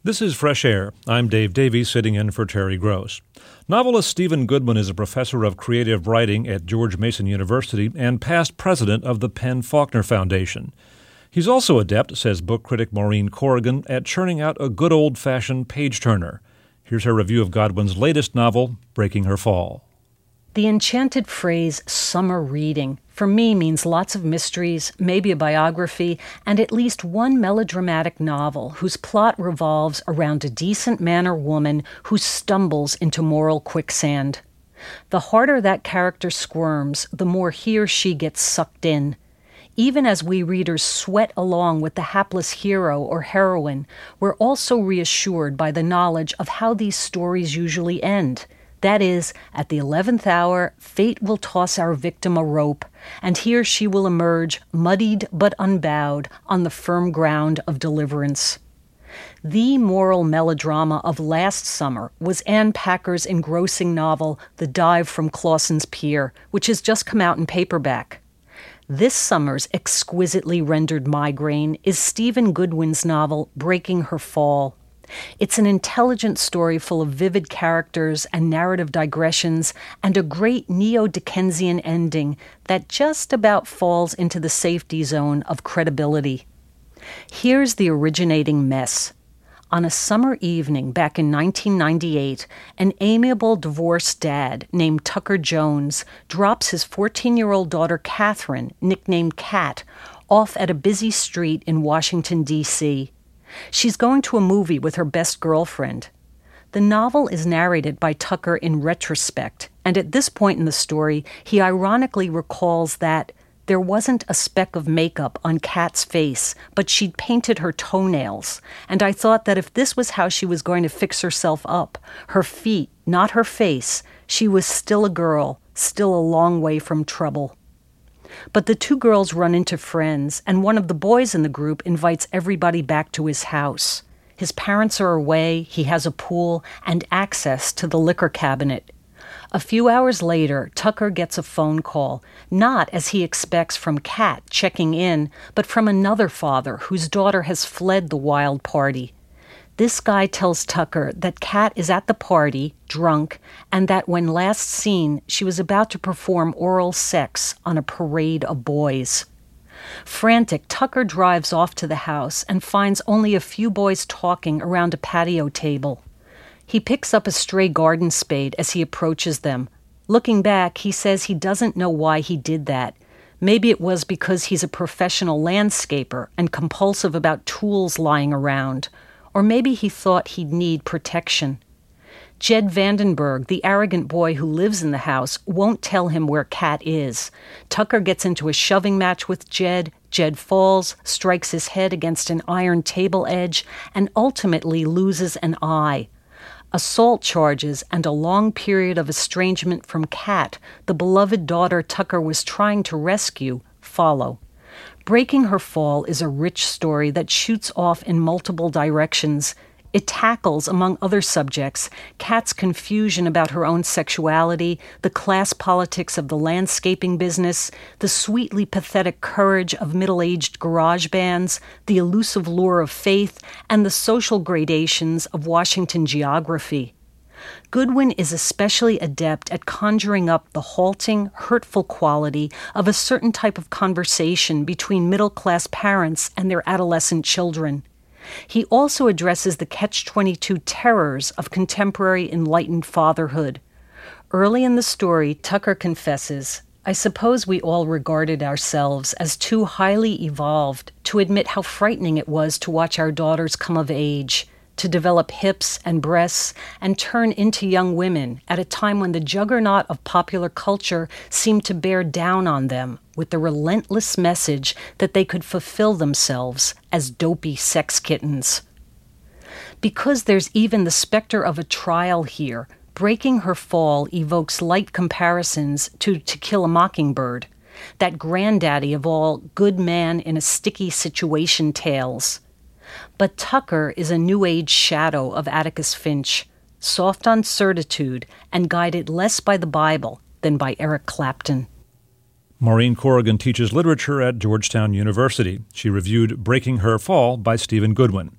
This is Fresh Air. I'm Dave Davies, sitting in for Terry Gross. Novelist Stephen Goodwin is a professor of creative writing at George Mason University and past president of the PEN/Faulkner Foundation. He's also adept, says book critic Maureen Corrigan, at churning out a good old-fashioned page-turner. Here's her review of Godwin's latest novel, Breaking Her Fall. The enchanted phrase summer reading for me means lots of mysteries, maybe a biography, and at least one melodramatic novel whose plot revolves around a decent man or woman who stumbles into moral quicksand. The harder that character squirms, the more he or she gets sucked in. Even as we readers sweat along with the hapless hero or heroine, we're also reassured by the knowledge of how these stories usually end. That is, at the 11th hour, fate will toss our victim a rope, and he or she will emerge, muddied but unbowed, on the firm ground of deliverance. The moral melodrama of last summer was Ann Packer's engrossing novel, The Dive from Clawson's Pier, which has just come out in paperback. This summer's exquisitely rendered migraine is Stephen Goodwin's novel, Breaking Her Fall. It's an intelligent story full of vivid characters and narrative digressions and a great neo-Dickensian ending that just about falls into the safety zone of credibility. Here's the originating mess. On a summer evening back in 1998, an amiable divorced dad named Tucker Jones drops his 14-year-old daughter Catherine, nicknamed Cat, off at a busy street in Washington, D.C. She's going to a movie with her best girlfriend. The novel is narrated by Tucker in retrospect, and at this point in the story, he ironically recalls that there wasn't a speck of makeup on Kat's face, but she'd painted her toenails, and I thought that if this was how she was going to fix herself up, her feet, not her face, she was still a girl, still a long way from trouble. But the two girls run into friends, and one of the boys in the group invites everybody back to his house. His parents are away, he has a pool, and access to the liquor cabinet. A few hours later, Tucker gets a phone call, not as he expects from Kat checking in, but from another father whose daughter has fled the wild party. This guy tells Tucker that Kat is at the party, drunk, and that when last seen, she was about to perform oral sex on a parade of boys. Frantic, Tucker drives off to the house and finds only a few boys talking around a patio table. He picks up a stray garden spade as he approaches them. Looking back, he says he doesn't know why he did that. Maybe it was because he's a professional landscaper and compulsive about tools lying around. Or maybe he thought he'd need protection. Jed Vandenberg, the arrogant boy who lives in the house, won't tell him where Kat is. Tucker gets into a shoving match with Jed. Jed falls, strikes his head against an iron table edge, and ultimately loses an eye. Assault charges and a long period of estrangement from Kat, the beloved daughter Tucker was trying to rescue, follow. Breaking Her Fall is a rich story that shoots off in multiple directions. It tackles, among other subjects, Kat's confusion about her own sexuality, the class politics of the landscaping business, the sweetly pathetic courage of middle-aged garage bands, the elusive lure of faith, and the social gradations of Washington geography. Goodwin is especially adept at conjuring up the halting, hurtful quality of a certain type of conversation between middle-class parents and their adolescent children. He also addresses the catch-22 terrors of contemporary enlightened fatherhood. Early in the story, Tucker confesses, "I suppose we all regarded ourselves as too highly evolved to admit how frightening it was to watch our daughters come of age, to develop hips and breasts and turn into young women at a time when the juggernaut of popular culture seemed to bear down on them with the relentless message that they could fulfill themselves as dopey sex kittens." Because there's even the specter of a trial here, Breaking Her Fall evokes light comparisons to To Kill a Mockingbird, that granddaddy of all good man in a sticky situation tales. But Tucker is a New Age shadow of Atticus Finch, soft on certitude and guided less by the Bible than by Eric Clapton. Maureen Corrigan teaches literature at Georgetown University. She reviewed Breaking Her Fall by Stephen Goodwin.